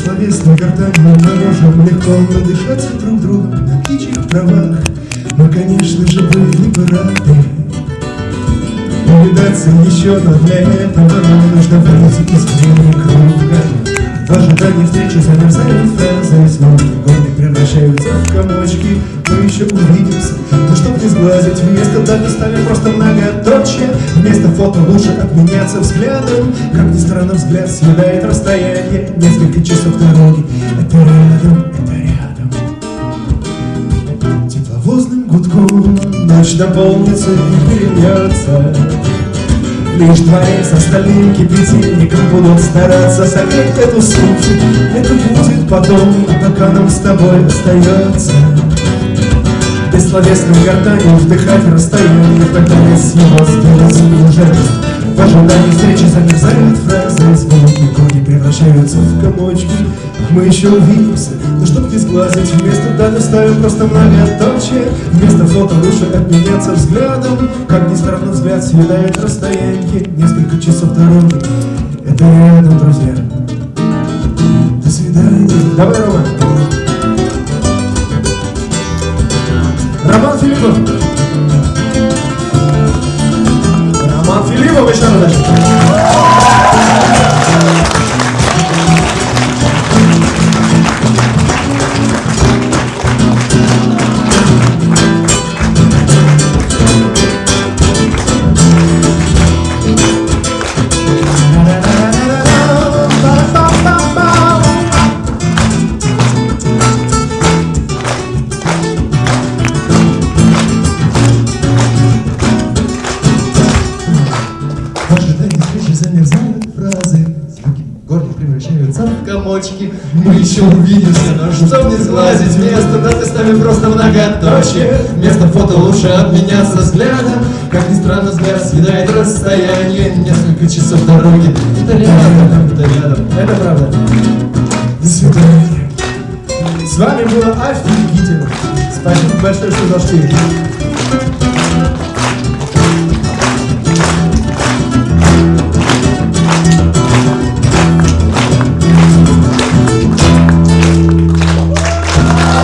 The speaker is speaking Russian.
Бессловесной гортанью мы можем легко надышаться друг другом на птичьих правах. Мы, конечно же, были бы рады увидаться еще, но для этого нам нужно выйти из времени круга. В ожидании встречи замерзают фразы, и звуки годы превращаются в комочки. Мы еще увидимся, но чтоб не сглазить, вместо даты ставим просто многоточие. Вместо фото лучше обменяться взглядом. Как ни странно, взгляд съедает расстояние. Несколько часов дороги, это рядом, это рядом. Тепловозным гудком ночь наполнится и перельется. Лишь двое с остальным кипятильником будут стараться согреть эту сушу. Это будет потом, а пока нам с тобой остается бессловесным гортанью вдыхать расстояние, пытаясь его сделать уже. В ожидании встречи замерзают фразы, звуки круги превращаются в комочки. Мы еще увидимся, но чтоб не сглазить, вместо даты ставим просто многоточие. Вместо фото лучше обменяться взглядом. Как ни странно, взгляд съедает расстояние. Несколько часов дороги, это рядом, друзья. До свидания. Давай, Рома. Роман Филиппов. Роман Филиппов, еще раз дальше. В ожидании встречи замерзают фразы, звуки горни превращаются в комочки. Мы еще увидимся, но чтоб не сглазить, вместо даты ставим просто многоточие. Вместо фото лучше обменяться взглядом. Как ни странно, взгляд съедает расстояние. Несколько часов дороги, это рядом, это рядом, это правда. До свидания. С вами было офигительно. Спасибо большое, что зашли.